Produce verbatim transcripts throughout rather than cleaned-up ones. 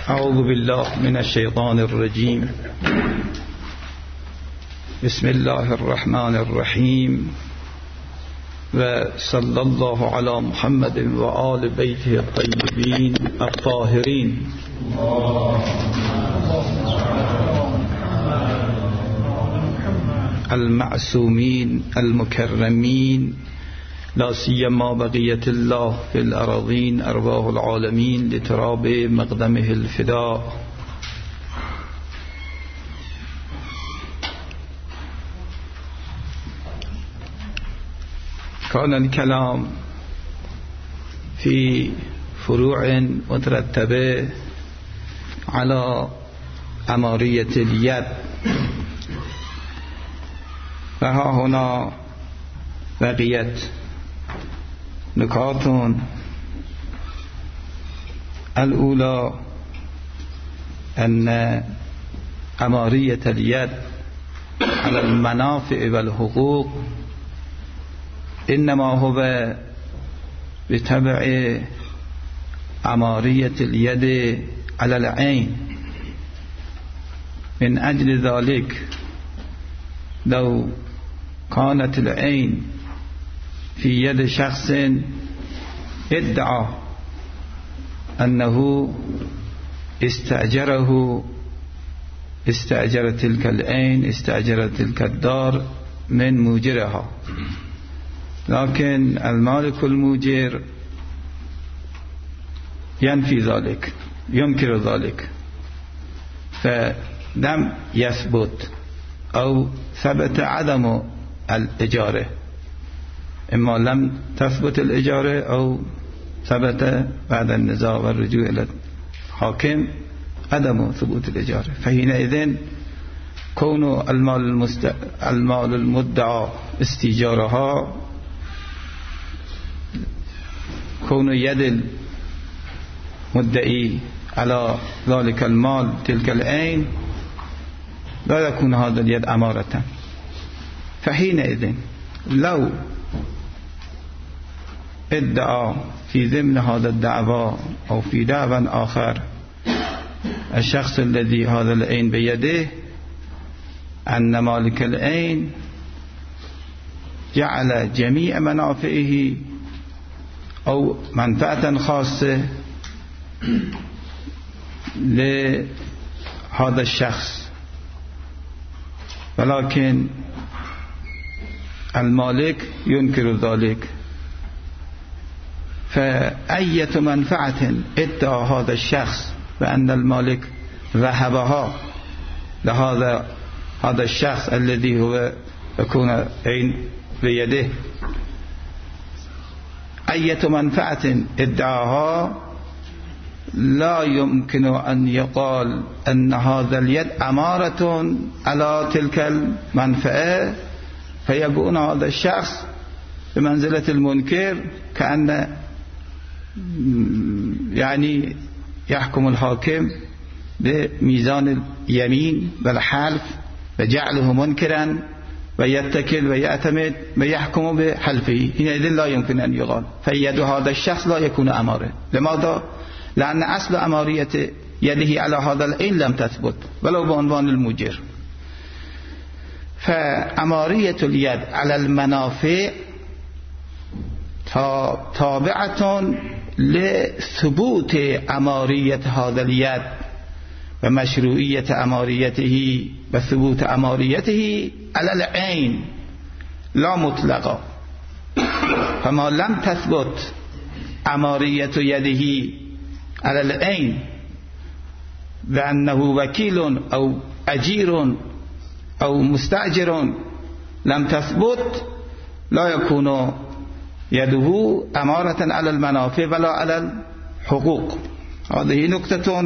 اعوذ بالله من الشیطان الرجیم. بسم الله الرحمن الرحیم و صلی الله علی محمد و آل بیته الطیبین الطاهرین. المعصومین المکرمین، لا سیما بقیت الله فی الأراضین، ارواح العالمین لتراب مقدمه الفداء. كان الكلام في فروع مترتبة على أمارية اليد، فها هنا بقيت نکات. الأولى أن أمارية اليد على المنافع والحقوق إنما هو بتبع أمارية اليد على العين. من أجل ذلك لو كانت العين في يد شخص ادعى أنه استأجره استأجر تلك العين، استأجر تلك الدار من موجرها، لكن المالك الموجر ينفي ذلك، ينكر ذلك، فلم يثبت أو ثبت عدم الإجارة. إما لم تثبت الإجارة أو ثبت بعد النزاع والرجوع إلى الحاكم عدم ثبوت الإجارة. فحينئذ كون المال, المست... المال المدعى استيجارها، كون يد المدعي على ذلك المال تلك العين، لا يكون هذا اليد أمارة. فحينئذ لو ادعى في ضمن هذا الدعوى أو في دعوى آخر الشخص الذي هذا العين بيده أن مالك العين جعل جميع منافعه أو منفعة خاصة لهذا الشخص، ولكن المالك ينكر ذلك، فأية منفعة ادعى هذا الشخص بأن المالك وهبها لهذا هذا الشخص الذي هو يكون عين بيده، أية منفعة ادعاها لا يمكن أن يقال أن هذا اليد أمارة على تلك المنفعة، فيكون هذا الشخص بمنزلة المنكر، كأن يعني يحكم الحاكم بميزان اليمين والحلف وجعله منكرا ويتكل ويعتمد ويحكم بحلفه. حينئذ لا يمكن أن يقال فيد هذا الشخص لا يكون أمارة. لماذا؟ لأن أصل أمارية يده على هذا العين لم تثبت ولو بعنوان الموجر. فأمارية اليد على المنافع تابعة لثبوت أمارية هذا اليد ومشروعية أماريته وثبوت أماريته على العين لا مطلقا. فما لم تثبت أمارية يده على العين بأنه وكيل أو أجير أو مستأجر لم تثبت، لا يكون يده أمارة على المنافع ولا على الحقوق. هذه نكتة.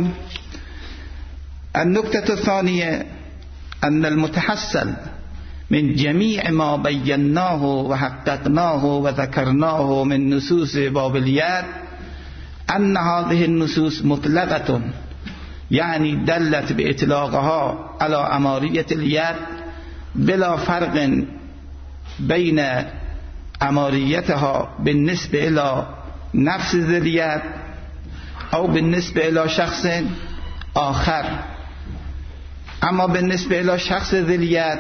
النكتة الثانية أن المتحصل من جميع ما بيناه وحققناه وذكرناه من نصوص باب اليد أن هذه النصوص مطلقة، يعني دلت بإطلاقها على أمارية اليد بلا فرق بين أماريتها بالنسبة إلى نفس ذي اليد أو بالنسبة إلى شخص آخر. اما بالنسبه الى شخص ذی الید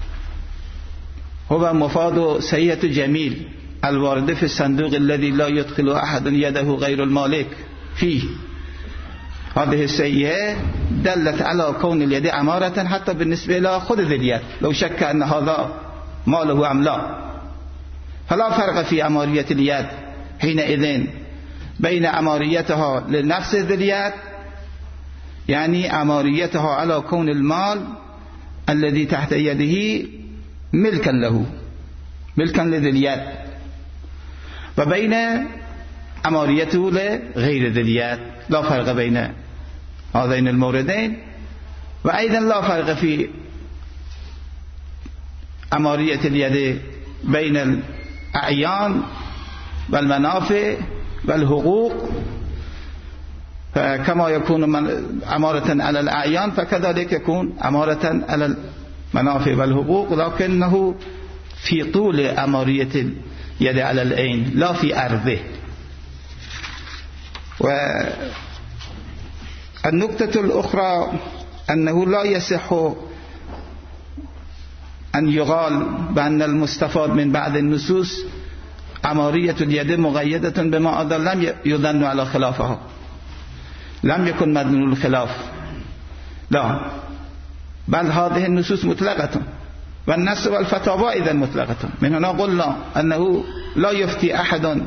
هو مفاد سیئة جمیل الوارد في الصندوق الذي لا يدخل احد يده غير المالك فيه. هذه السيئة دلت على كون اليد عمارة حتى بالنسبة إلى خود ذي اليد لو شك أن هذا ماله أم لا. فلا فرق في عمارية اليد حينئذ بين عماريتها لنفس ذي اليد، يعني عماريتها على كون المال الذي تحت يده ملكا له، ملكا لذي اليد، وبين عماريته لغير ذي اليد. لا فرق بين هذين الموردين. وأيضا لا فرق في عمارية اليد بين الأعيان والمنافع والحقوق، فكما يكون عمارة على الأعيان فكذلك يكون عمارة على المنافع والحقوق، لكنه في طول عمارية اليد على العين لا في عرضه. والنقطة الأخرى أنه لا يصح أن يقال بأن المستفاد من بعض النصوص عمارية اليد مقيدة بما أدل لم يظن على خلافها، لم يكن مدلول الخلاف، لا، بل هذه النصوص مطلقة والنص والفتاوى إذا مطلقة. من هنا قلنا أنه لا يفتي أحد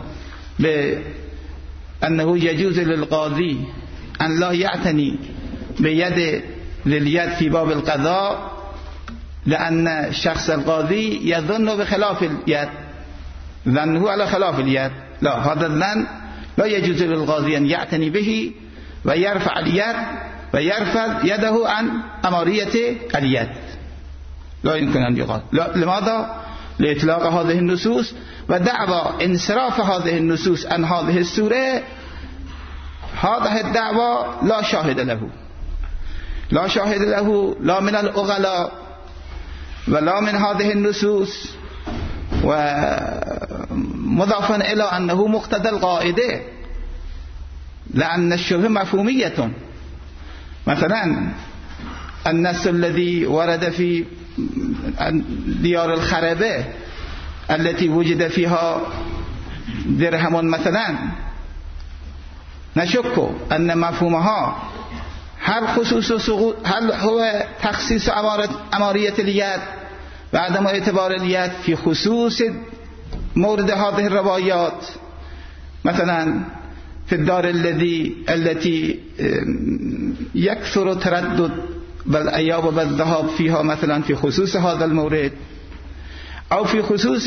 بأنه يجوز للقاضي أن لا يعتني بيد لليد في باب القضاء، لأن شخص القاضي يظن بخلاف اليد، ظنه على خلاف اليد. لا، هذا الظن لا يجوز للقاضي أن يعتني به ويرفع اليد ويرفع يده عن أمارية اليد، لا يمكن أن يقال. لماذا؟ لإطلاق هذه النصوص ودعوى انصراف هذه النصوص عن هذه السورة. هذه الدعوى لا شاهد له، لا شاهد له لا من الأغلاء ولا من هذه النصوص، ومضافا إلى أنه مقتضى القاعدة، لأن الشبه مفهومية. مثلا النص الذي ورد في ديار الخربة التي وجد فيها درهم مثلا، نشك أن مفهومها هل خصوص هل هو تخصيص عمارية اليد وعدم اعتبار اليد في خصوص مورد هذه الروايات. مثلا في الدار الذي التي يكثر تردد بالأياب والذهاب فيها مثلا في خصوص هذا المورد، أو في خصوص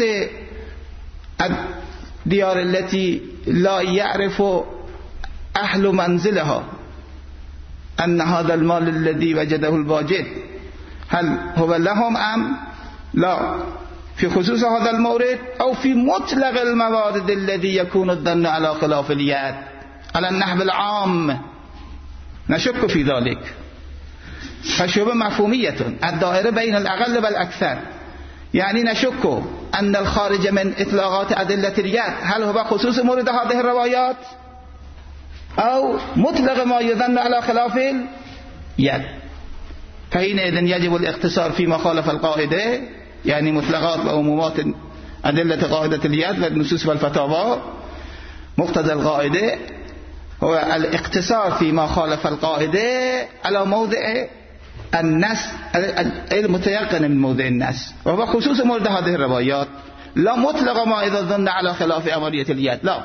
الديار التي لا يعرف أهل منزلها أن هذا المال الذي وجده الواجد هل هو لهم أم لا، في خصوص هذا المورد، أو في مطلق الموارد الذي يكون الظن على خلاف اليد على النحو العام، نشك في ذلك. فشبه مفهومية الدائرة بين الأقل والأكثر، يعني نشك أن الخارج من إطلاقات أدلة اليد هل هو خصوص مورد هذه الروايات أو مطلق ما يظن على خلاف اليد. فحينئذ يجب الاختصار فيما خالف القاعدة، يعني مطلقات وعمومات أدلة قاعدة اليد والنصوص والفتاوى. مقتضى القاعدة هو الاقتصار فيما خالف القاعدة على موضع النص المتيقن من موضع النص، وهو خصوص مورد هذه الروايات، لا مطلق ما إذا ظن على خلاف أمرية اليد، لا.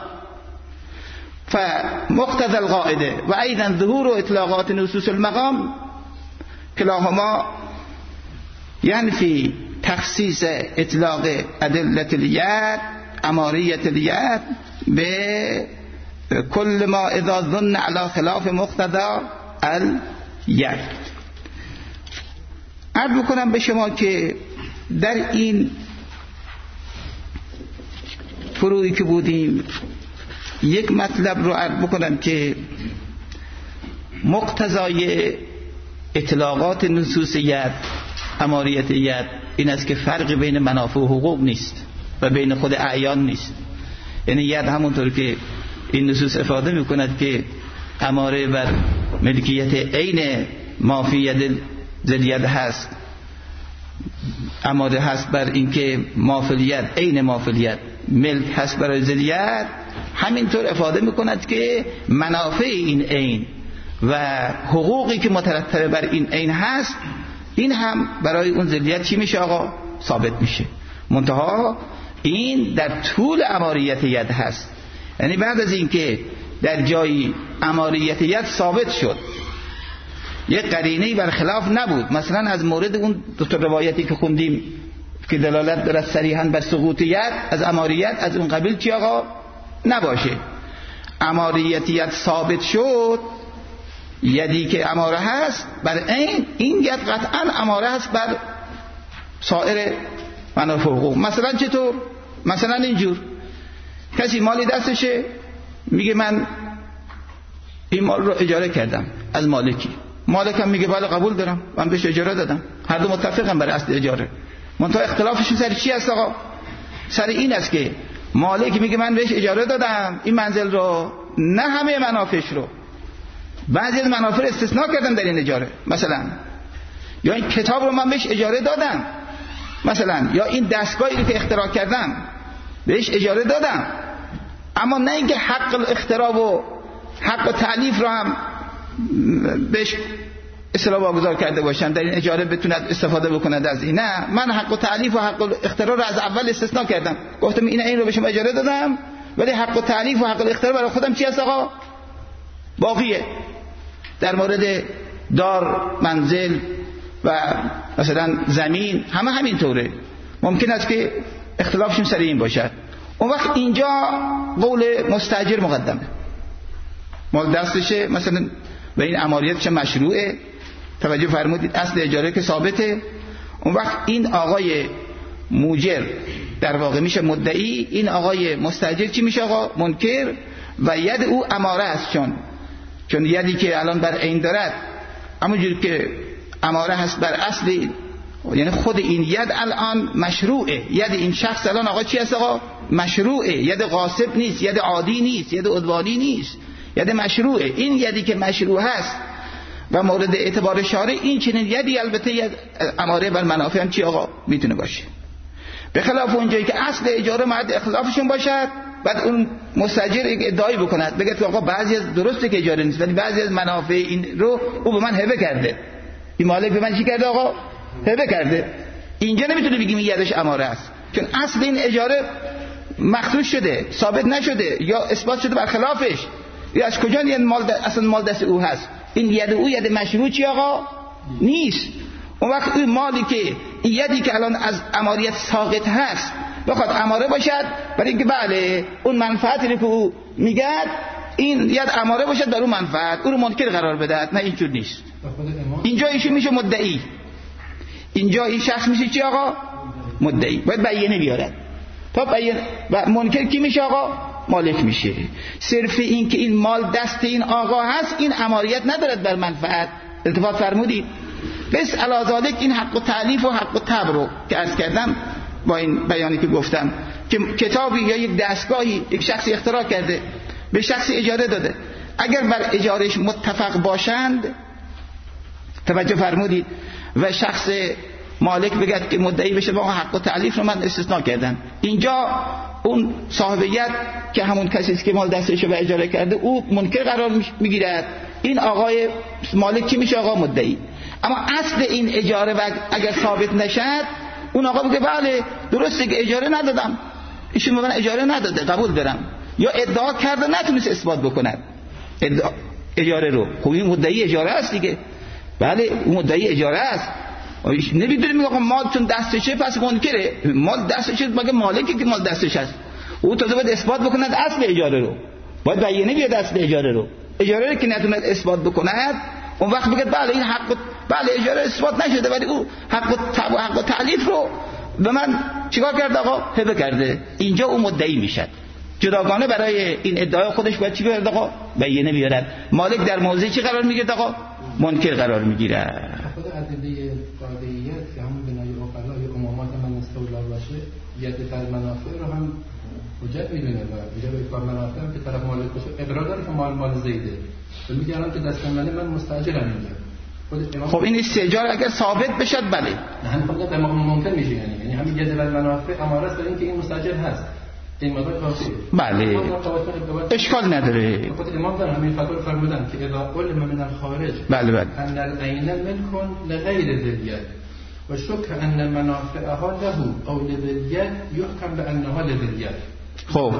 فمقتضى القاعدة وأيضا ظهور إطلاقات نصوص المقام كلاهما ينفي تخصيص إطلاق أدلة اليد أمارية اليد بكل ما إذا ظن على خلاف مقتضى اليد. عرض بکنم به شما که در این فروعی که بودیم یک مطلب رو عرض بکنم که مقتضای اطلاقات نصوص ید اماریت ید این است که فرق بین منافع و حقوق نیست و بین خود اعیان نیست. یعنی ید همونطور که این نصوص افاده میکند که اماره بر ملکیت عین ما فی ید ذی ید هست، آماده هست بر اینکه ما فی الید عین ما فی الید ملک هست برای ذی ید، همینطور افاده میکند که منافع این عین و حقوقی که مترتب بر این عین هست این هم برای اون ذی ید چی میشه آقا؟ ثابت میشه. منتها این در طول اماریت ید هست، یعنی بعد از اینکه در جایی اماریت ید ثابت شد یک قرینه‌ای برخلاف نبود، مثلا از مورد اون دو تا روایتی که خوندیم که دلالت دارد صریحاً بر سقوط ید از اماریت، از اون قبیل چی آقا نباشه. اماریت ید ثابت شد، یدی که اماره هست بر این این ید قطعاً اماره هست بر سایر منافع حقوق. مثلا چطور؟ مثلا اینجور کسی مالی دستشه میگه من این مال رو اجاره کردم از مالکی، مالکم میگه بله قبول دارم من بهش اجاره دادم، هر دو متفقم بر اصل اجاره. منتها اختلافشون سر چی است آقا؟ سر این است که مالک میگه من بهش اجاره دادم این منزل رو، نه همه منافعش رو، بعضی از منافع رو استثناء کردم در این اجاره، مثلا یا این کتاب رو من بهش اجاره دادم، مثلا یا این دستگاهی رو که اختراع کردم بهش اجاره دادم، اما نه اینکه حق الاختراع و حق تألیف رو هم بهش اصطلاح واگذار کرده باشم در این اجاره بتوند استفاده بکند از این. نه، من حق تألیف و حق الاختراع رو از اول استثناء کردم، گفتم این این رو به شما اجاره دادم ولی حق تألیف و حق الاختراع برای خودم چی هست آقا؟ باقیه. در مورد دار، منزل و مثلا زمین همه همین طوره، ممکن است که اختلافشون سر این باشد. اون وقت اینجا قول مستاجر مقدمه، مال دستشه مثلا و این اماریتش مشروعه، توجه فرمودید اصل اجاره که ثابته. اون وقت این آقای موجر در واقع میشه مدعی، این آقای مستاجر چی میشه آقا؟ منکر. و ید او اماره است، چون چون یدی که الان بر عین دارد همونجور که اماره هست بر اصل، یعنی خود این ید الان مشروعه، ید این شخص الان آقا چی هست آقا؟ مشروعه، ید غاصب نیست، ید عادی نیست، ید عدوانی نیست، ید مشروعه. این یدی که مشروع هست و مورد اعتبار شارع، این چنین یدی البته ید اماره بر منافع هم چی آقا میتونه باشه، به خلاف اونجایی که اصل اجاره مرد اختلافشون باشد بعد اون مستاجر یک ادعایی بکند بگه تو آقا بعضی از درسته که اجاره نیست ولی بعضی از منافع این رو او به من هبه کرده، این مالک به من چی کرده آقا؟ هبه کرده. اینجا نمیتونه بگیم این یدش اماره است، چون اصل این اجاره مخصوص شده، ثابت نشده یا اثبات شده برخلافش، یا از کجا این مال دست، اصلا مال دست او هست؟ این ید او ید مشروع چی آقا؟ نیست. اون وقت این مالی که این یدی که الان از اماریت ساقط هست بخواد اماره باشد برای اینکه بله اون منفعتی رو که او میگد این ید اماره باشد بر اون منفعت، او رو منکر قرار بدهد، نه اینجور نیست. اینجا ایشون میشه مدعی، اینجا این شخص میشه چی آقا؟ مدعی. باید بیانه بیارد تا بیانه. و منکر کی میشه آقا؟ مالک میشه. صرف این که این مال دست این آقا هست این اماریت ندارد بر منفعت. التفات فرمودید؟ بس علاذالک این حق و تألیف و حق و تبر رو که عرض کردم با این بیانی که گفتم که کتابی یا یک دستگاهی یک شخصی اختراع کرده به شخصی اجاره داده، اگر بر اجارهش متفق باشند، توجه فرمودید، و شخص مالک بگه که مدعی بشه با حق و تألیف رو من استثناء کردم، اینجا اون صاحبیت که همون کسی است که مال دستش رو اجاره کرده او منکر قرار میگیرد، این آقای مالک کی میشه آقا؟ مدعی. اما اصل این اجاره و اگر ثابت نشد اون آقا بگه بله درسته که اجاره ندادم، ایشون به من اجاره نداده قبول دارم، یا ادعا کرده نتونست اثبات بکند ادعا اجاره رو، خب این مدعی اجاره است دیگه، بله اون مدعی اجاره است. نمیدونیم میگه مال چون دستشه پس منکره، مال دستشه مگه مالکی که مال دستش هست، او تازه باید اثبات بکند اصل اجاره رو، باید بیانه بیاد اصل اجاره رو. اجاره رو که نتوند اثبات بکند اون وقت بگه بله این حق بله اجاره اثبات نشده ولی او حق و حق و تألیف رو به من چیکار کرده آقا؟ هبه کرده. اینجا او مدعی میشد. جداگانه برای این ادعای خودش باید چی بیارد آقا؟ بیانه بیارد. مالک در موضع چی قرار میگیرد آقا؟ منکر قرار میگیره. خود ادله قاطعیت که همون بنای عقلا یا امامات من استولار باشه، ید بر منافع رو هم حجت میدونه و میگه به کار منافع که طرف مالک باشه اقرار داره که مال مال زیده. میگه الان که دست منه من مستاجرم اینجا. خب این استئجار اگر ثابت بشد بله. نه خب ممکن میشه یعنی یعنی همین یه دل منافع اماره است این که این مستاجر هست. این مدار کافیه. بله. اشکال نداره. خود امام در همین فتوا فرمودن که اذا قل من الخارج بله بله. ان العین ملک لغیر ذریه و شک ان منافعها له او لذریه یحکم بانها لذریه. خب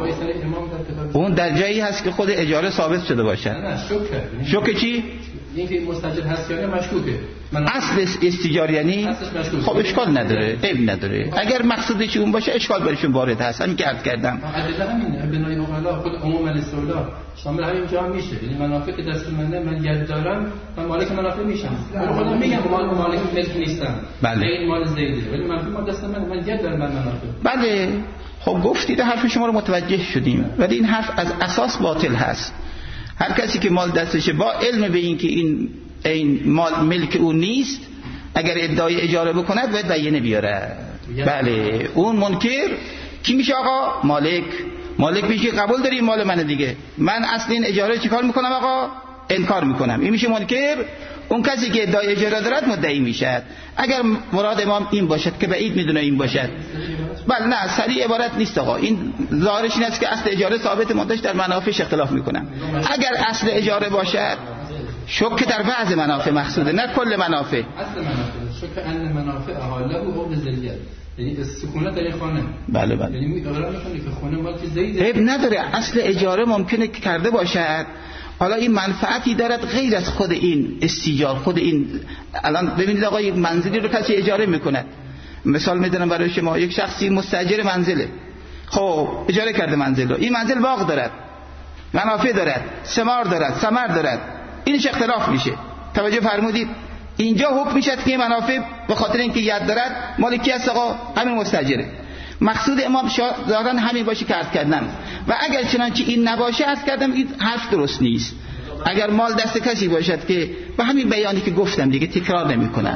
اون در جایی هست که خود اجاره ثابت شده باشه. نه نه شکه. شکه چی؟ اینکه مستاجر هست یا نه مشکوکه. اصل استیجار یعنی خب اشکال نداره، عیب نداره. اگر مقصودش اون باشه اشکال برشون وارد هست. همین که عرض کردم. ادله همینه. بنای اوغلا خود عموم الاستولا شامل همین جا میشه. یعنی منافع که دست منه من ید دارم و مالک منافع میشم. من خودم میگم مال مالک ملک نیستم. بله. این مال زیده. ولی منافع ما دست من من ید دارم من منافع. بله. خب گفتید حرف شما رو متوجه شدیم. ولی این حرف از اساس باطل هست. هر کسی که مال دستشه با علم به این که این این مال ملک اون نیست اگر ادعای اجاره بکنه باید بیانیه بیاره. بله اون منکر کی میشه آقا؟ مالک. مالک میشه قبول داری مال منه دیگه، من اصلا این اجاره چیکار میکنم آقا؟ انکار میکنم. این میشه منکر. اون کسی که ادعای اجاره دارد مدعی میشه. اگر مراد امام این باشد که بعید میدونه این باشد بله نه صریح عبارت نیست آقا. این ظاهرش این است که اصل اجاره ثابت مدتش در منافعش اختلاف میکنم. اگر اصل اجاره باشد شک در بعض منافع مقصوده نه کل منافع. اصل منافع شک ان منافع احاله و قبل زلیت یعنی سکونت در خانه. بله بله. یعنی میگه میکنه که خونه مال که زیده. عیب نداره. اصل اجاره ممکنه که کرده باشد حالا این منفعتی دارد غیر از خود این استیجار. خود این الان ببینید آقا یک منزلی رو کسی اجاره میکنه. مثال میدونم برای شما. یک شخصی مستاجر منزله. خب اجاره کرده منزل رو. این منزل باغ دارد، منافع دارد، ثمار دارد، ثمر دارد. اینش اختلاف میشه. توجه فرمودید؟ اینجا حکم میشد که منافع به خاطر اینکه ید دارد مال کی است آقا؟ همین مستاجره. مقصود امام دارن همین باشه که عرض کردم. و اگر چنانچه این نباشه عرض کردم این حرف درست نیست. اگر مال دست کسی باشد که به همین بیانی که گفتم دیگه تکرار نمیکنم.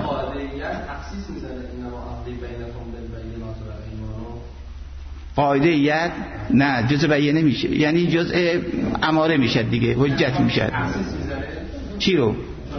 قاعده ید نه جزء بیانیه میشه، یعنی جزء اماره میشه دیگه، حجت میشه. چی رو؟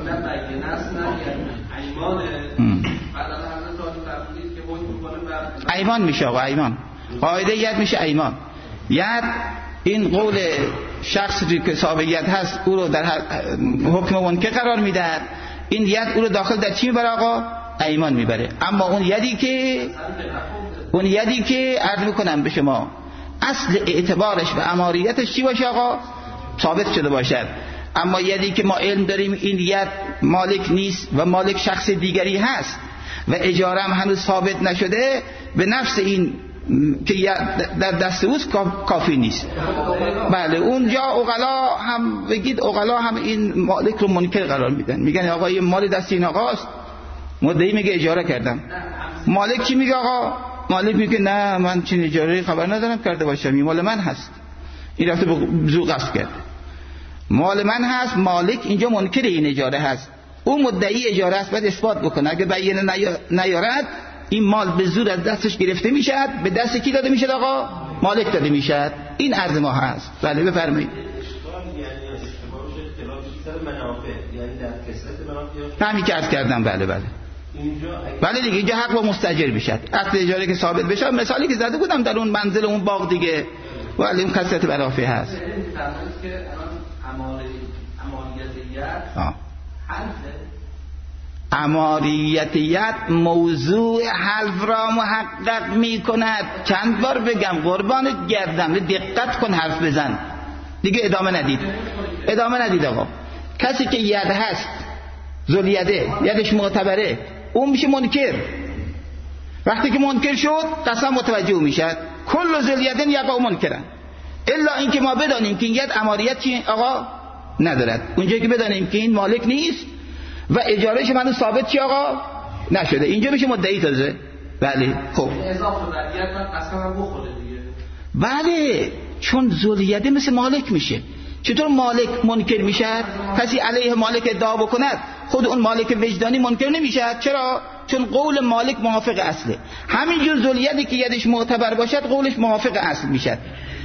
ایمان میشه آقا. ایمان قاعده ید میشه. ایمان ید این قول شخصی که صاحب ید هست او رو در حکم منکر قرار میده. این ید او رو داخل در چی میبره آقا؟ ایمان میبره. اما اون یدی که اون یدی که عرض میکنم به شما اصل اعتبارش و اماریتش چی باشه آقا؟ ثابت شده باشد. اما یدی که ما علم داریم این ید مالک نیست و مالک شخص دیگری هست و اجاره هم هنوز ثابت نشده، به نفس این که در دست اوست کافی نیست. بله اونجا عقلا هم بگید، عقلا هم این مالک رو منکر قرار میدن. میگن آقا این مال دست این آقاست، مدعی میگه اجاره کردم. مالک چی میگه آقا؟ مالک میگه نه من چین اجاره خبر ندارم کرده باشم، این مال من هست. این رفته به زو قصد کرد. مال من هست. مالک اینجا منکر این اجاره هست. اون مدعی اجاره است، باید اثبات بکنه. اگه بیانیه نیارد این مال به زور از دستش گرفته میشد. به دست کی داده میشد آقا؟ مالک داده میشد. این عرض ما هست. بله بفرمایید. همین که عرض کردم. بله بله بله دیگه اینجا حق با مستاجر بشد. اصل اجاره که ثابت بشه. مثالی که زده بودم در اون منزل اون باغ دیگه ولی اون کسرت منافع هست. اماریتیت موضوع حلف را محقق می کند. چند بار بگم قربانت گردم دقت کن حرف بزن دیگه. ادامه ندید ادامه ندید آقا. کسی که ید هست ذوالیده یدش معتبره اون میشه منکر. وقتی که منکر شد قسم متوجه میشد کل ذوالیدین یقع منکرن الا اینکه ما بدانیم که این ید اماریت چی آقا ندارد. اونجایی که بدانیم که این مالک نیست و اجارهش منو ثابت چی آقا نشده، اینجا میشه مدعی تازه. بله خب اضافه بر ید من قسم بخوره دیگه. بله چون ذوالیده مثل مالک میشه. چطور مالک منکر میشه؟ کسی علیه مالک ادعا بکند خود اون مالک وجدانی منکر نمیشه. چرا؟ چون قول مالک موافق اصله. همینجور ذوالیدی که یدش معتبر باشد قولش موافق اصل میشه.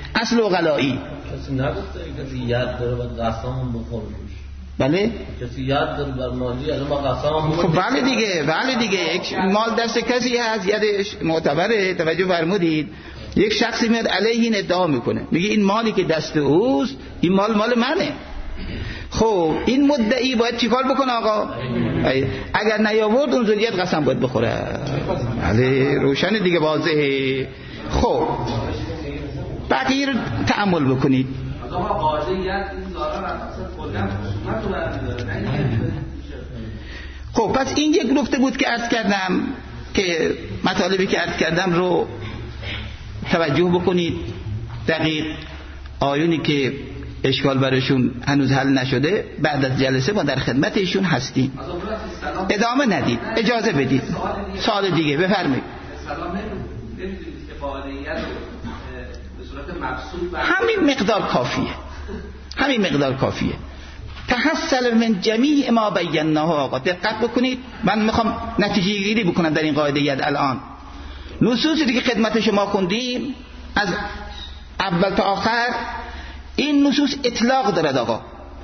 اصل عقلایی. کسی نگفته کسی یاد داره و قسم بخوره. بله کسی یاد داره بر مالی الان ما قسم خب بله دیگه بله دیگه مال دست کسی هست یادش معتبره. توجه فرمودید یک شخصی میاد علیه این ادعا میکنه میگه این مالی که دست اوست این مال مال منه. خب این مدعی باید چیکار بکنه آقا؟ اگر نیاورد اون ذریت قسم باید بخوره. بله روشن دیگه واضحه. خب بقیه رو تأمل بکنید. آقا قاعده ید این دارا رو اصلا کلا خصومت رو برمی‌داره. خب پس این یک نکته بود که عرض کردم که مطالبی که عرض کردم رو توجه بکنید دقیق. آیونی که اشکال برشون هنوز حل نشده بعد از جلسه ما در خدمت ایشون هستیم. ادامه ندید اجازه بدید سوال دیگه بفرمایید. سلام نمی‌دونید که قاعده‌یت به صورت مبسوط همین مقدار کافیه. همین مقدار کافیه. تحصل من جمیع ما بیناه. آقا دقت بکنید من میخوام نتیجه گیری بکنم در این قاعده ید. الان نصوصی دیگه خدمت شما خوندیم از اول تا آخر این نصوص اطلاق دارد آقا.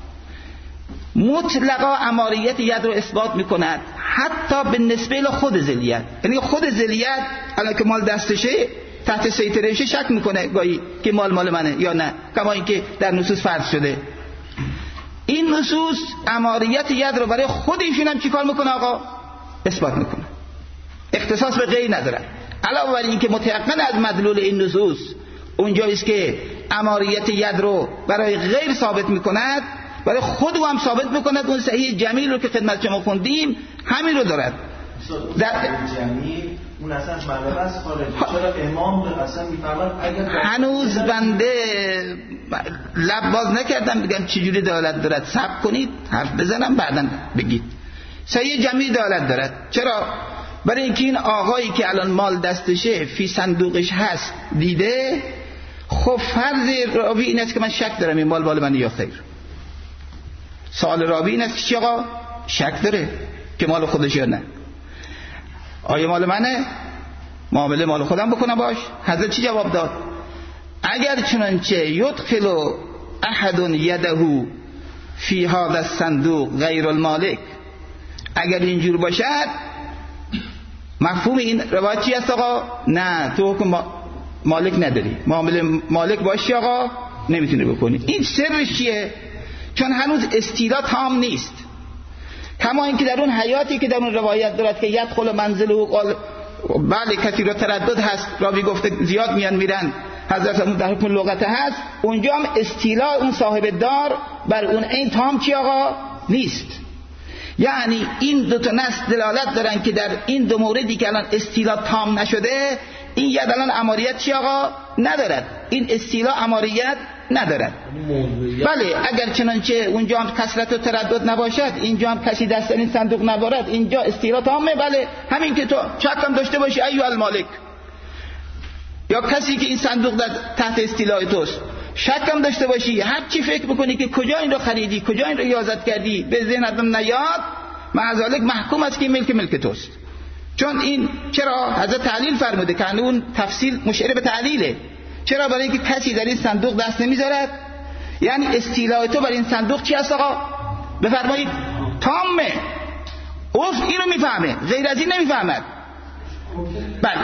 مطلقا اماریت ید رو اثبات میکند حتی به نسبه خود ذلیت. یعنی خود ذلیت الان که مال دستشه تحت سیطرهشه شک میکنه گاهی که مال مال منه یا نه، کما اینکه در نصوص فرض شده. این نصوص اماریت ید رو برای خود ایشون هم چیکار میکنه آقا؟ اثبات میکنه. اختصاص به غیر نداره. علاوه بر این که متيقن از مدلول این نصوص اونجاییست که اماریت ید رو برای غیر ثابت میکند برای خود هم ثابت میکند. اون صحیح جمیل رو که خدمت شما خوندیم همین رو دارد. در جمیل اون اصلا مطلب است خارجی. چرا امام به قسم میفرماد اگر هنوز بنده لب باز نکردم بگم چجوری دلالت دارد. صبر کنید حرف بزنم بعداً بگید. صحیح جمیل دلالت دارد. چرا؟ برای اینکه این آقایی که الان مال دستشه فی صندوقش هست دیده. خب فرض راوی این است که من شک دارم این مال مال من یا خیر. سوال راوی این است که چی آقا؟ شک داره که مال خودش یا نه. آیا مال منه؟ معامله مال خودم بکنم باش؟ حضرت چی جواب داد؟ اگر چنانچه یدخل احد یده فی هذا الصندوق غیر المالک، اگر اینجور باشد مفهوم این روایت چی است آقا؟ نه تو حکم مالک نداری، معامله مالک باشی آقا نمیتونی بکنی. این سرش چیه؟ چون هنوز استیلا تام نیست. کما اینکه در اون حیاتی که در اون روایت دارد که یدخل منزل و قال بله کثیر تردد هست، راوی گفته زیاد میان میرن، حضرت همون در حکم لغت هست، اونجا هم استیلا اون صاحب دار بر اون این تام چی آقا؟ نیست. یعنی این دو تا نص دلالت دارن که در این دو موردی که الان استیلا تام نشده این ید الان اماریت چی آقا؟ ندارد. این استیلا اماریت ندارد. بله اگر چنانچه اونجا هم کثرت و تردد نباشد، اینجا هم کسی دست این صندوق ندارد، اینجا استیلا تامه. بله همین که تو شک هم داشته باشی ایها المالک، یا کسی که این صندوق در تحت استیلای توست شک هم داشته باشی، هر چی فکر بکنی که کجا این رو خریدی کجا این رو یازت کردی به ذهنت نیاد، معذالک محکوم است که ملک ملک توست. چون این چرا حضرت تعلیل فرموده که اون تفصیل مشعر به تعلیله. چرا؟ برای اینکه کسی در این صندوق دست نمیذارد. یعنی استیلای تو بر این صندوق چی است آقا؟ بفرمایید تامه. عرف این رو میفهمه، غیر از این نمیفهمد. بله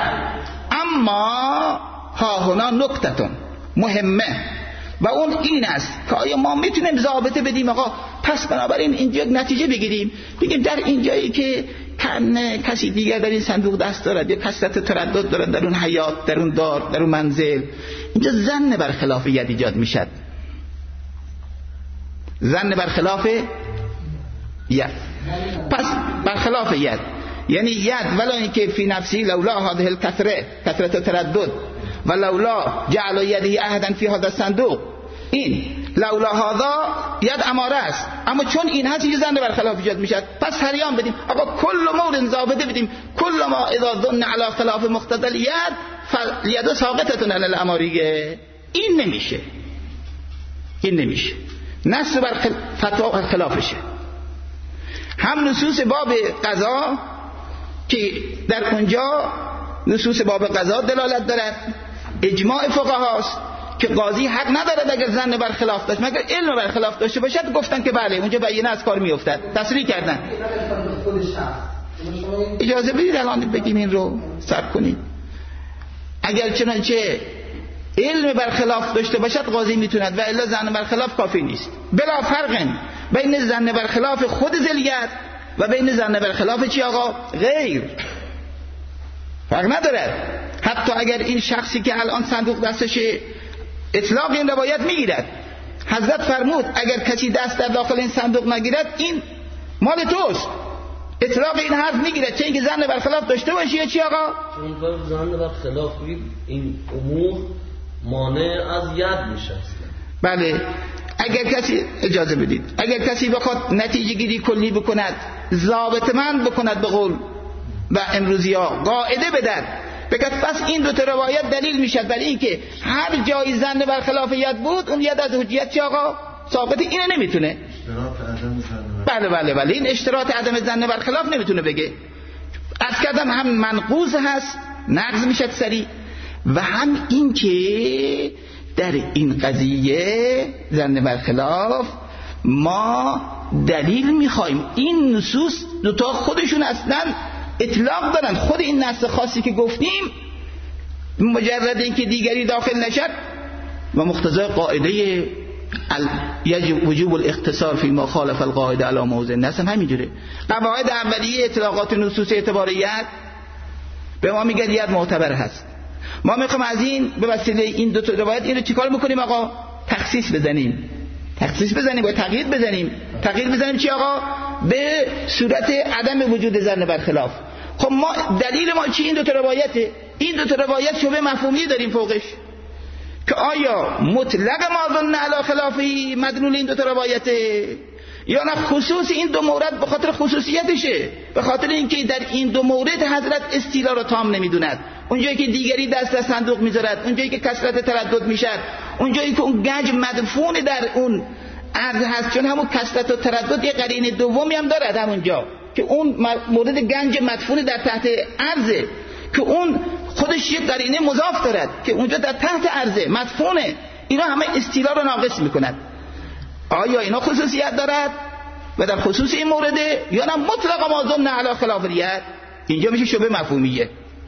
اما ها هنا نکتتون مهمه و اون این است که آیا ما میتونیم ضابطه بدیم آقا پس بنابراین اینجا نتیجه بگیریم بگیم در اینجایی که کن کسی دیگر در این صندوق دست دارد یا کثرت تردد دارد در اون حیات در اون دار در اون منزل، اینجا ظن بر خلاف ید ایجاد میشد. ظن بر خلاف ید، پس بر خلاف ید یعنی ید ولا اینکه فی نفسی لولا هذه الکثره کثرت تردد و لولا جعل یده احدا فی هذا الصندوق، این لولا هذا ید اماره است، اما چون این هست اینجا ظن بر خلاف ایجاد میشد. پس هریان بدیم آقا کل مورد ضابطه بدیم کل ما اذا ظن علی خلاف مقتضى الید فالید ساقطه علی الاماریه. این نمیشه، این نمیشه، نص بر فتوا بر خلافشه. هم نصوص باب قضا که در اونجا نصوص باب قضا دلالت دارد، اجماع فقهاست که قاضی حق ندارد اگر زن برخلاف داشت مگر علم برخلاف داشته باشد، گفتن که بله اونجا بیانه از کار میافتد، تصریح کردن. اجازه بدید الان بگیم این رو، صبر کنید. اگر چنانچه علم برخلاف داشته باشد قاضی میتوند، و الا زن برخلاف کافی نیست. بلا فرق بین زن برخلاف خود ذلیت و بین زن برخلاف چی آقا؟ غیر. فرق ندارد. حتی اگر این شخصی که الان صندوق دستشه اطلاق این روایت میگیرد، حضرت فرمود اگر کسی دست در داخل این صندوق نگیرد این مال توست، اطلاق این حرف میگیرد، چه اینکه زن برخلاف داشته باشی یا چی آقا؟ چون که زن برخلاف این امور مانع از ید میشه. بله. اگر کسی اجازه بدید اگر کسی بخواد نتیجه گیری کلی بکند، ضابطه‌مند بکند به قول و امروزی ها قاعده بدن، بگه پس این دو تا روایت دلیل میشد برای اینکه هر جایی زن برخلاف ید بود اون ید از حجیت چی آقا؟ ثابت. اینو نمیتونه. اشتراط عدم زن. بله بله بله این اشتراط عدم زن برخلاف نمیتونه بگه. از کردم هم منقوض هست، نقض میشد سریع، و هم این که در این قضیه زن برخلاف ما دلیل میخوایم. این نصوص دوتا خودشون اصلا اطلاق دارن. خود این نص خاصی که گفتیم مجرد اینکه دیگری داخل نشد و مقتضای قاعده یجب وجوب الاختصار فی ما خالف القاعده علی موضع النص هم همینجوره. قواعد اولیه اطلاقات نصوص اعتباریت به ما میگن ید معتبر هست. ما میخوام از این به وسیله این دو تا روایت اینو چیکار میکنیم آقا؟ تخصیص بزنیم. تخصیص بزنیم با تغییر بزنیم. تغییر بزنیم چی آقا؟ به صورت عدم وجود زن برخلاف. خب ما دلیل ما چی؟ این دو تا روایته. این دو تا روایت شبه مفهومی داریم فوقش که آیا مطلق ما ظن علی خلافی مدلول این دو تا روایته یا نه خصوص این دو مورد به خاطر خصوصیتشه، به خاطر اینکه در این دو مورد حضرت استیلا رو تام نمیدوند. اونجایی که دیگری دست از صندوق میذارد، اونجایی که کثرت تردد میشد، اونجایی که اون گنج مدفون در اون عرض هست، چون همون کثرت و تردد یه قرینه دومی هم دارد همونجا که اون مورد گنج مدفون در تحت عرضه که اون خودش یه قرینه مضاف دارد که اونجا در تحت عرضه مدفونه. اینا همه استیلا رو ناقص میکند. آیا اینا خصوصیت دارد و در خصوص این مورده یا نه مطلق ما ظن علی خلاف الید؟ اینجا میشه شبه مفهومیه.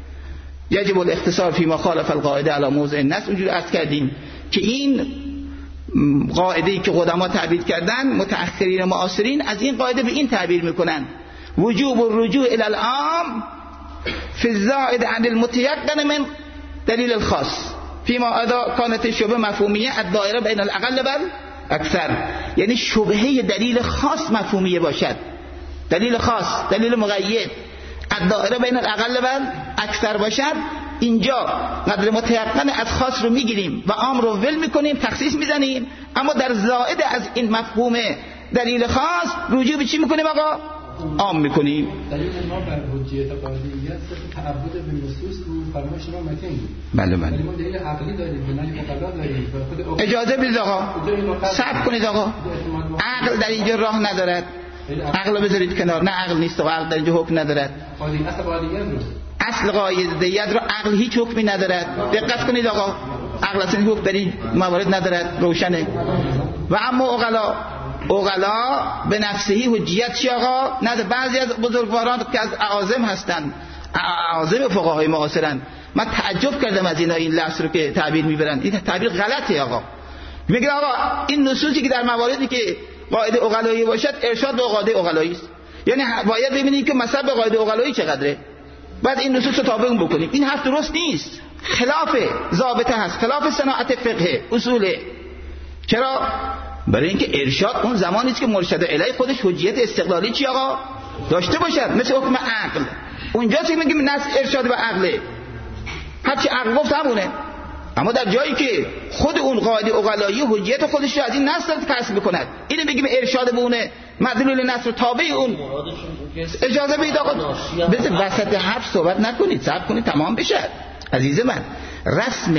یجب الاختصار فی ما خالف القاعده علی موضع النص. اونجوری عرض کردیم که این قاعده‌ای که قدما تعبیر کردن متأخرین معاصرین از این قاعده به این تعبیر میکنن: وجوب الرجوع الی العام فی الزائد عن المتيقن من دلیل الخاص فيما اذا كانت شبه مفهومیه الدائره بین الاقل بل اکثر. یعنی شبهه دلیل خاص مفهومیه باشد، دلیل خاص، دلیل مقید الدائره بین الاقل بل اکثر باشد، اینجا قدر متيقن از خاص رو میگیریم و عام رو ول میکنیم، تخصیص میزنیم، اما در زائد از این مفهوم دلیل خاص رجوع به چی میکنیم آقا؟ عام میکنیم. دلیل ما بر حجیت قاعده‌ایت صرف تعبد به نصوص رو فرمایش ما متن بود. بله بله. ولی ما دلیل عقلی داریم، بنای مقرر داریم. خود اجازه بدید آقا، صبر کنید آقا. عقل در اینجا راه ندارد. عقل بذارید کنار. نه عقل نیست و عقل در اینجا حکم ندارد. قاعده اصل قاعده‌ایت رو اصل قاعده‌ایت رو عقل هیچ حکمی ندارد. دقت کنید آقا، عقل اصلا حکم در این موارد ندارد، روشنه. و اما عقلا عقلا به نفسهی حجیت چی آقا؟ نه. بعضی از بزرگواران که از اعاظم هستند، اعاظم فقهای معاصرن، من تعجب کردم از اینا این لفظ رو که تعبیر میبرن. این تعبیر غلطه آقا. میگه آقا این نصوصی که در مواردی که قاعده عقلایی باشد ارشاد به قاعده عقلایی است، یعنی باید ببینیم که مثلا به قاعده عقلایی چقدره، بعد این نصوص رو تابع بکنیم. این حرف درست نیست، خلاف ضابطه هست، خلاف صناعت فقه اصوله. چرا؟ برای اینکه ارشاد اون زمانی است که مرشد الیه خودش حجیت استقلالی چی آقا داشته باشد، مثل حکم عقل. اونجاست که میگیم نص ارشاد به عقله، هرچی عقل گفت همونه. اما در جایی که خود اون قاعده عقلایی حجیت خودش رو از این نص کسب میکند، اینو بگیم ارشاد به اونه، مدلول نص رو تابع اون. اجازه بدید آقا، بذار وسط حرف صحبت نکنید، صبر کنید تمام بشه. عزیز من، رسم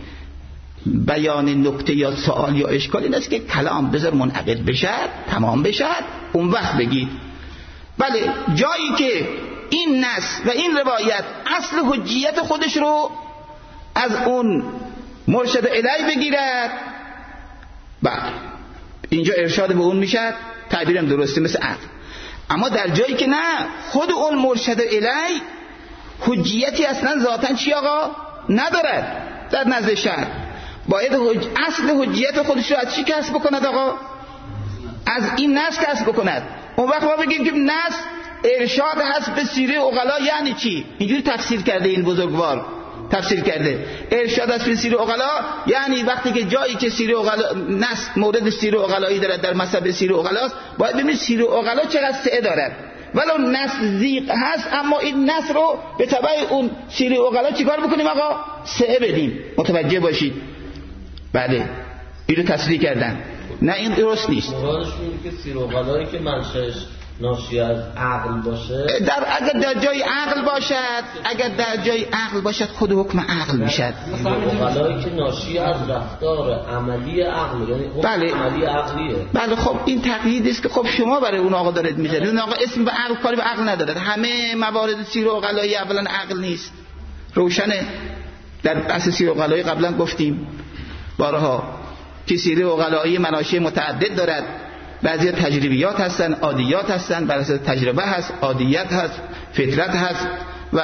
بیان نکته یا سوال یا اشکال این است که کلام بذار منعقد بشه، تمام بشه، اون وقت بگید. بله، جایی که این نص و این روایت اصل حجیت خودش رو از اون مرشد الی بگیرد، بله اینجا ارشاد به اون میشد، تعبیرم درسته مثل عقل. اما در جایی که نه، خود اون مرشد الی حجیتی اصلا ذاتاً چی آقا ندارد در نزد شرع، باید حج... اصل حجیت خودش رو از چی کسب بکند آقا؟ از این نص کسب بکند. اون وقت ما بگیم که نص ارشاد هست به سیره عقلا یعنی چی؟ اینجوری تفسیر کرده این بزرگوار، تفسیر کرده ارشاد هست به سیره عقلا یعنی وقتی که جایی که سیره عقلا نص مورد سیره عقلایی دارد در مذهب سیره عقلاست، باید ببینید سیره عقلا چقدر سعه دارد. ولو نص زیق هست اما این نص رو به تبع اون سیره عقلا چیکار بکنیم آقا؟ سعه بدیم. متوجه باشید. بله اینو تصریح کردن. نه این درست نیست. مرادش اینه که سیره عقلایی که منشأش ناشی از عقل باشه، در اگر در جای عقل باشد، اگر در جای عقل باشد خود حکم عقل میشد. عقلایی که ناشی از رفتار عملی عقل، یعنی حکم بله. عملی عقلیه. بله خب این تقلید است که خب شما برای اون آقا دارید میذارید. اون آقا اسم به عقل کاری به عقل ندارد. همه موارد سیر عقلایی اولا عقل نیست. روشنه. در بحث سیر عقلایی قبلا گفتیم بارها که سیر عقلایی مناشئ متعدد دارد. بعضی تجربیات هستن، عادیات هستن، بر اساس تجربه هست، عادیت هست، فطرت هست و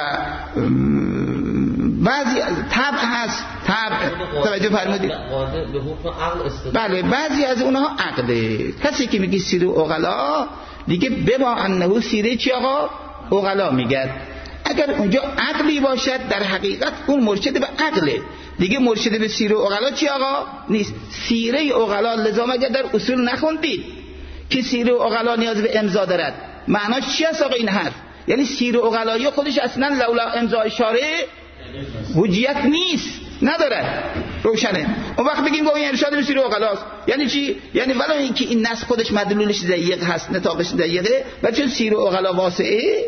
بعضی طبع هست. طبع توجه فرمودید؟ به حکم عقل استدلال. بله بعضی از اونها عقله. کسی که میگه سیره عقلا دیگه بما انه سیره چی آقا؟ عقلا میگه. اگر اونجا عقلی باشد در حقیقت اون مرشد به عقله، دیگه مرشد به سیره عقلا چی آقا؟ نیست. سیره عقلا لزوم اگر در اصول نخوندید که سیره عقلا نیاز به امضا دارد، معناش چی است آقا این حرف؟ یعنی سیره عقلایی خودش اصلا لولا امضای شارع حجیت نیست، ندارد. روشنه. اون وقت بگیم که این ارشاد به سیره عقلاست یعنی چی؟ یعنی ولو اینکه این نص خودش مدلولش ضیق هست، نطاقش ضیقه، و چون سیره عقلا واسعه،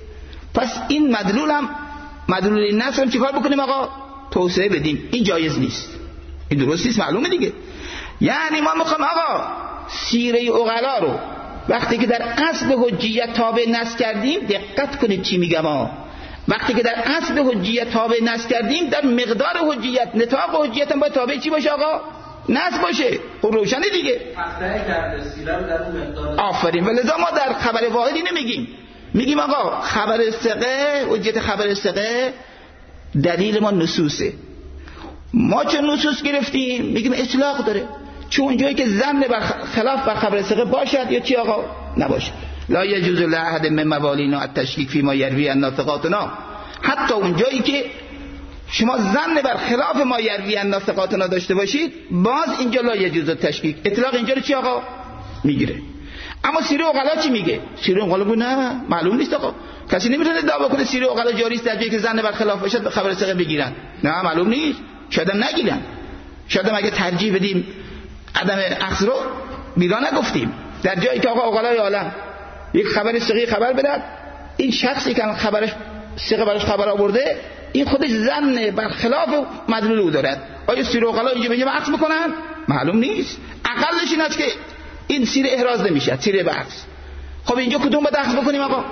پس این مدلول هم مدلول این نص هم چیکار بکنیم آقا؟ توسعه بدیم. این جایز نیست، این درست نیست، معلومه دیگه. یعنی ما میخوام آقا سیره عقلا رو وقتی که در اصل حجیت تابع نص کردیم، دقت کنید چی میگم ها، وقتی که در اصل حجیت تابع نص کردیم، در مقدار حجیت نطاق حجیت هم باید تابع چی باشه آقا؟ نص باشه. خب روشنه دیگه. مقطع کرده سیره رو در اون مقدار. آفرین. ولذا ما در خبر واحدی نمیگیم، میگیم آقا خبر ثقه، حجیت خبر ثقه دلیل ما نصوصه. ما چون نصوص گرفتیم میگیم اطلاق داره، چون جایی که ظن بر خلاف بر خبر ثقه باشد یا چی آقا نباشد. لا یجوز لاحد من موالینا التشکیک فی ما یروی عن ناطقاتنا. حتی اون جایی که شما ظن بر خلاف ما یروی عن ناطقاتنا داشته باشید، باز اینجا لا یجوز التشکیک، اطلاق اینجا رو چی آقا میگیره. اما سیره عقلا چی میگه؟ سیره عقلا گو نه معلوم نیست آقا، کسی نمیتونه ادعا بکنه سیره عقلا جاری است در جایی که ظن بر خلاف باشد خبر ثقه بگیرن. نه معلوم نیست، شاید هم نگیرن. شاید هم اگه ترجیح بدیم عدم اخذ رو بیرا نگفتیم. در جایی که آقا عقلای عالم یک خبر ثقه خبر بدن، این شخصی که خبرش ثقه براش خبر آورده این خودش ظن بر خلاف مدلول او دارد، آیا سیره عقلا اینجا بگیم اخذ میکنن؟ معلوم نیست. اقلش این است که این سیره احراز نمیشه، سیره به عکس. خب اینجا کدوم باید اخذ بکنیم آقا؟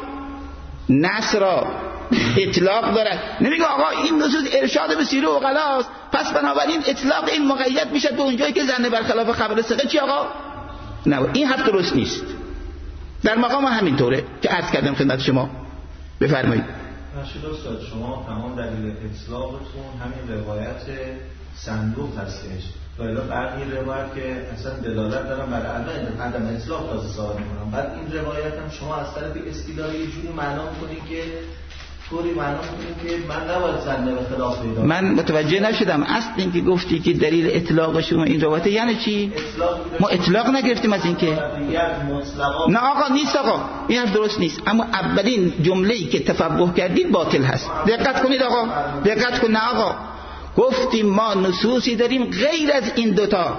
نص را اطلاق دارد. نمیگه آقا این نصوص ارشاد به سیره عقلاست، پس بنابراین اطلاق این مقید میشه به اونجایی که ظن بر خلاف خبر ثقه چی آقا؟ نه این حرف درست نیست. در مقام همینطوره که عرض کردم خدمت شما. بفرمایید. رشید استاد شما تمام دلیل اطلاقتون همین روایت صندوق هستش. ولی بعد این روایت که اصلا دلالت دارن بر عدم عدم اطلاق تازه ظاهر میکنن. بعد این روایت هم شما از طرف اصطلاحی جوری معنا کنید که طوری معنا کنید که من نباید زنده به خلاف پیدا. من متوجه نشدم اصل این که گفتی که دلیل اطلاق شما این روایت یعنی چی؟ ما اطلاق نگرفتیم از این که نه آقا نیست آقا، این حرف درست نیست. اما اولین جمله‌ای که تفوه کردید باطل هست. دقت کنید آقا، دقت کن. نه آقا گفتیم ما نصوصی داریم غیر از این دوتا،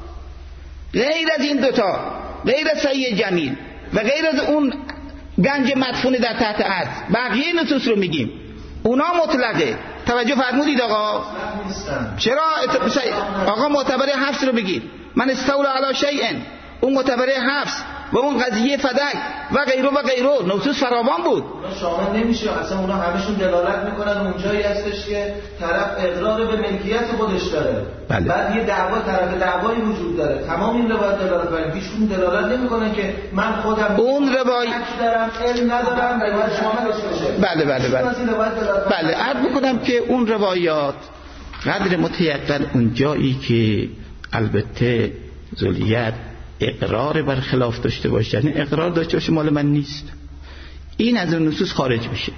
غیر از این دوتا، غیر از صحیح جمیل و غیر از اون گنج مدفون در تحت عرض، بقیه نصوص رو میگیم اونا مطلقه. توجه فرمودید آقا؟ چرا ات... آقا معتبر حفظ رو بگید. من استولى علی شیء، اون معتبر حفظ و اون قضیه فدک و غیره و غیره نصوص فراوان بود. اونا شامل نمیشه، اصلا اونا همشون دلالت میکنن اونجایی هستش که طرف اقرار به ملکیت خودش داره. بله. بعد یه دعوا طرف دعوایی وجود داره. تمام این روایت دلالت بر هیچکدوم دلالت نمیکنن که من خودم اون روایت دارم علم ندارم روایت شاملش بشه. بله بله بله. بله عرض میکنم که اون روایات قدر متیقن اون جایی که البته ذلیت اقرار بر خلاف داشته باشه، یعنی اقرار داشته باشه مال من نیست، این از اون نصوص خارج میشه.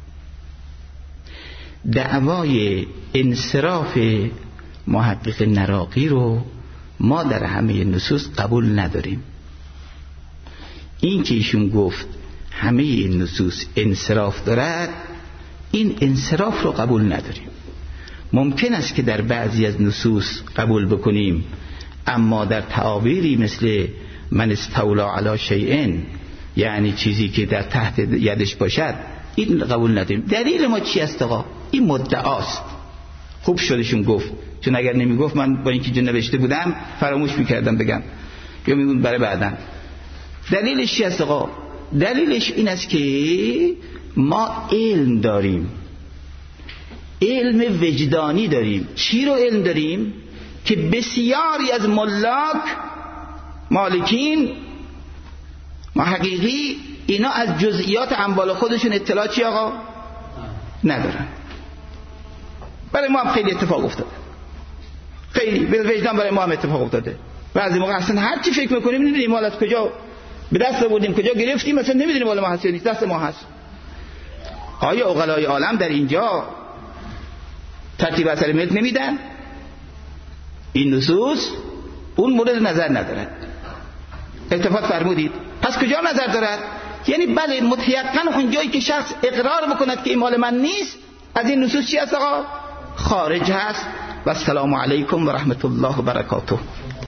دعوای انصراف محقق نراقی رو ما در همه نصوص قبول نداریم. این که ایشون گفت همه این نصوص انصراف دارد، این انصراف رو قبول نداریم. ممکن است که در بعضی از نصوص قبول بکنیم، اما در تعابیری مثل من استولا علی شیئن، یعنی چیزی که در تحت یدش باشد، این قبول نداریم. دلیل ما چی است آقا؟ این مدعاست. خوب شدشون گفت، چون اگر نمی گفت من با اینکه نوشته بودم فراموش میکردم بگم یا میگم برای بعداً. دلیلش چی است آقا؟ دلیلش این است که ما علم داریم، علم وجدانی داریم. چی رو علم داریم؟ که بسیاری از ملاک مالکین محققی اینا از جزئیات اموال خودشون اطلاع چی آقا؟ ندارن. برای ما هم خیلی اتفاق افتاده، خیلی به وجدان برای ما هم اتفاق افتاده. بعضی موقع اصلا هر چی فکر میکنیم نمیدونیم مال از کجا به دست آوردیم، کجا گرفتیم، مثلا نمیدونیم مال ما هست یا نیست، دست ما هست. آیا عقلای عالم در اینجا ترتیب اثر ملک نمیدن؟ این نصوص اون مورد نظر ندارد. التفات فرمودید. پس کجا نظر دارد؟ یعنی بله متیقن اونجایی که شخص اقرار بکند که این مال من نیست، از این نصوص چی است آقا؟ خارج هست. و السلام علیکم و رحمت الله و برکاته.